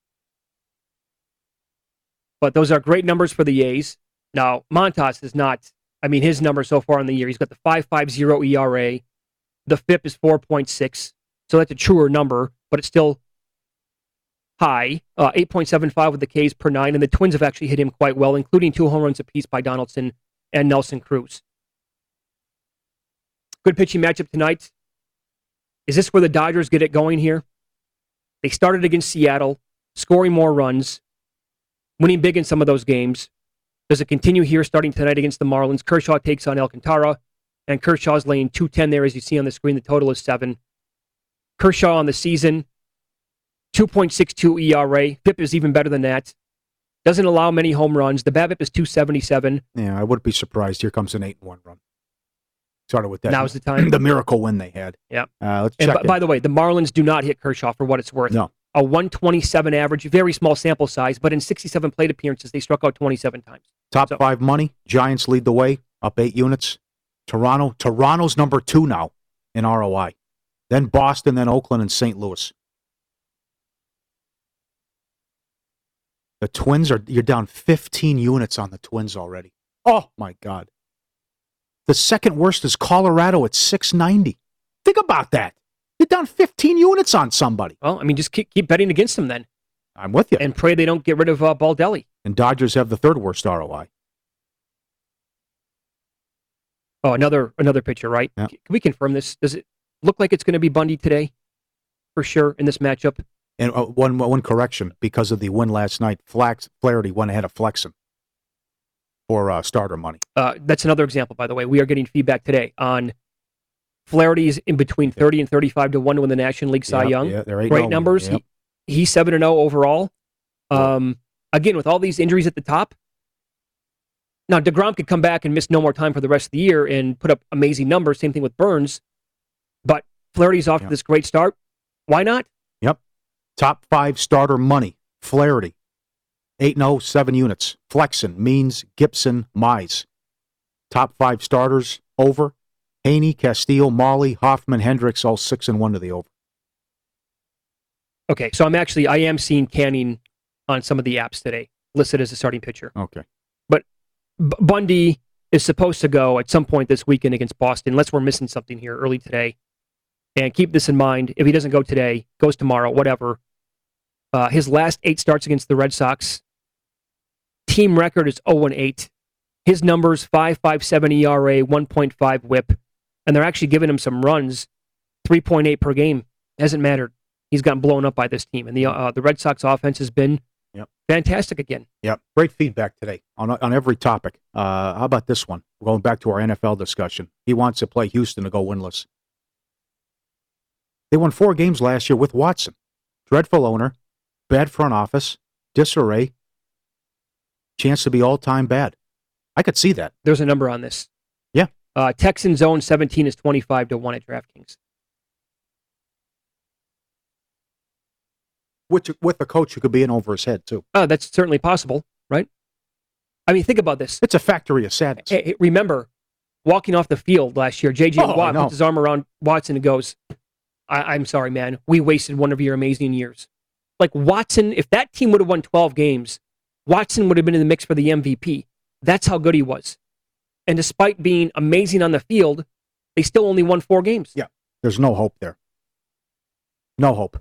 But those are great numbers for the A's. Now, Montas is not, I mean, his number so far in the year, he's got the five point five oh E R A. The F I P is four point six, so that's a truer number, but it's still high. Uh, eight point seven five with the Ks per nine, and the Twins have actually hit him quite well, including two home runs apiece by Donaldson and Nelson Cruz. Good pitching matchup tonight. Is this where the Dodgers get it going here? They started against Seattle, scoring more runs, winning big in some of those games. Does it continue here starting tonight against the Marlins? Kershaw takes on Alcantara. And Kershaw's laying two ten there, as you see on the screen. The total is seven. Kershaw on the season, two point six two E R A. F I P is even better than that. Doesn't allow many home runs. The BABIP is two seventy-seven. Yeah, I wouldn't be surprised. Here comes an eight and one run. Started with that. Now's the time. The miracle win they had. Yeah. Uh, let's and check b- by the way, the Marlins do not hit Kershaw for what it's worth. No. A one twenty-seven average, very small sample size, but in sixty-seven plate appearances, they struck out twenty-seven times. Top so. five money. Giants lead the way, up eight units. Toronto. Toronto's number two now in R O I. Then Boston, then Oakland, and Saint Louis. The Twins are, you're down fifteen units on the Twins already. Oh, my God. The second worst is Colorado at six ninety. Think about that. You're down fifteen units on somebody. Well, I mean, just keep, keep betting against them then. I'm with you. And pray they don't get rid of uh, Baldelli. And Dodgers have the third worst R O I. Oh, another another pitcher, right? Yeah. Can we confirm this? Does it look like it's going to be Bundy today? For sure, in this matchup? And uh, one one correction, because of the win last night, Flax, Flaherty went ahead of Flexen for uh, starter money. Uh, that's another example, by the way. We are getting feedback today on Flaherty's in between thirty and thirty-five to one to win the National League Cy Yep, Young. yeah, there ain't Great no- numbers. yep. He, he's seven and oh overall. Um, again, with all these injuries at the top. Now, DeGrom could come back and miss no more time for the rest of the year and put up amazing numbers. Same thing with Burns. But Flaherty's off Yep. to this great start. Why not? Yep. Top five starter money. Flaherty. eight and oh, seven units. Flexen, Means, Gibson, Mize. Top five starters over. Haney, Castillo, Marley, Hoffman, Hendricks, all six and one to the over. Okay, so I'm actually, I am seeing Canning on some of the apps today, listed as a starting pitcher. Okay. But B- Bundy is supposed to go at some point this weekend against Boston, unless we're missing something here early today. And keep this in mind. If he doesn't go today, goes tomorrow, whatever. Uh, his last eight starts against the Red Sox, team record is oh and eight. His numbers, five point five seven E R A, one point five whip. And they're actually giving him some runs, three point eight per game. Hasn't mattered. He's gotten blown up by this team. And the uh, the Red Sox offense has been Yep. fantastic again. Yep. Great feedback today on on every topic. Uh, how about this one? Going back to our N F L discussion. He wants to play Houston to go winless. They won four games last year with Watson. Dreadful owner, bad front office, disarray, chance to be all-time bad. I could see that. There's a number on this. Yeah. Uh, Texans zone seventeen is twenty-five to one at DraftKings. With, with a coach who could be in over his head, too. Uh, that's certainly possible, right? I mean, think about this. It's a factory of sadness. Hey, remember, walking off the field last year, J J Oh, I Watt know. puts his arm around Watson and goes, I- I'm sorry, man. We wasted one of your amazing years. Like Watson, if that team would have won twelve games, Watson would have been in the mix for the M V P. That's how good he was. And despite being amazing on the field, they still only won four games. Yeah. There's no hope there. No hope.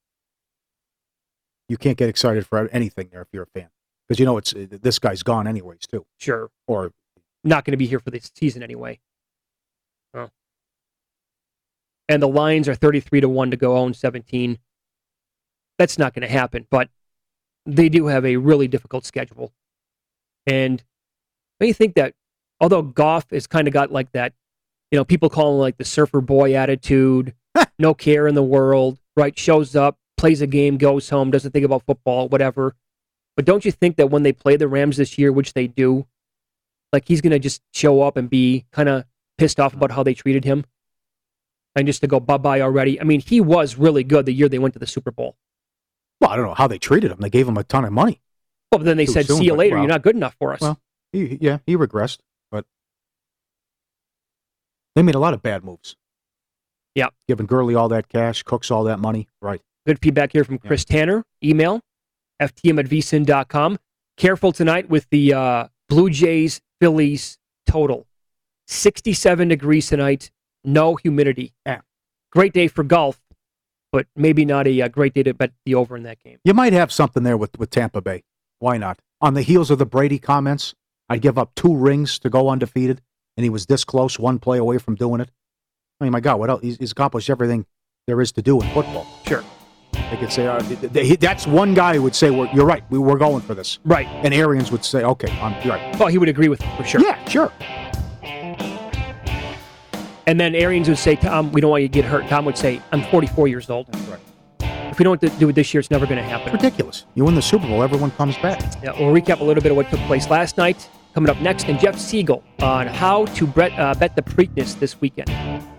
You can't get excited for anything there if you're a fan. Because you know it's this guy's gone anyways, too. Sure. Or Not going to be here for the season anyway. Oh. And the Lions are thirty-three to one to go own seventeen. That's not going to happen, but they do have a really difficult schedule. And I think that although Goff has kind of got like that, you know, people call him like the surfer boy attitude, no care in the world, right? Shows up, plays a game, goes home, doesn't think about football, whatever. But don't you think that when they play the Rams this year, which they do, like he's going to just show up and be kind of pissed off about how they treated him? And just to go bye-bye already. I mean, he was really good the year they went to the Super Bowl. well, I don't know how they treated him. They gave him a ton of money. Well, but then they Too said, soon, see you but, later. well, You're not good enough for us. Well, he, yeah, he regressed, but they made a lot of bad moves. Yeah. Giving Gurley all that cash, Cooks all that money. Right. Good feedback here from Chris Tanner. Email, f t m at v s i n dot com. Careful tonight with the uh, Blue Jays Phillies total. sixty-seven degrees tonight. No humidity. Yeah. Great day for golf, but maybe not a, uh great day to bet the over in that game. You might have something there with, with Tampa Bay. Why not? On the heels of the Brady comments, I'd give up two rings to go undefeated, and he was this close, one play away from doing it. I mean, my God, what else? He's, he's accomplished everything there is to do in football. Sure. They could say, uh, th- th- that's one guy who would say, well, you're right, we, we're going for this. Right. And Arians would say, okay, I'm, you're right. Well, he would agree with it for sure. Yeah, sure. And then Arians would say, Tom, we don't want you to get hurt. Tom would say, I'm forty-four years old. That's right. If we don't do it this year, it's never going to happen. It's ridiculous. You win the Super Bowl, everyone comes back. Yeah, we'll recap a little bit of what took place last night. Coming up next, and Jeff Siegel on how to bet, uh, bet the Preakness this weekend.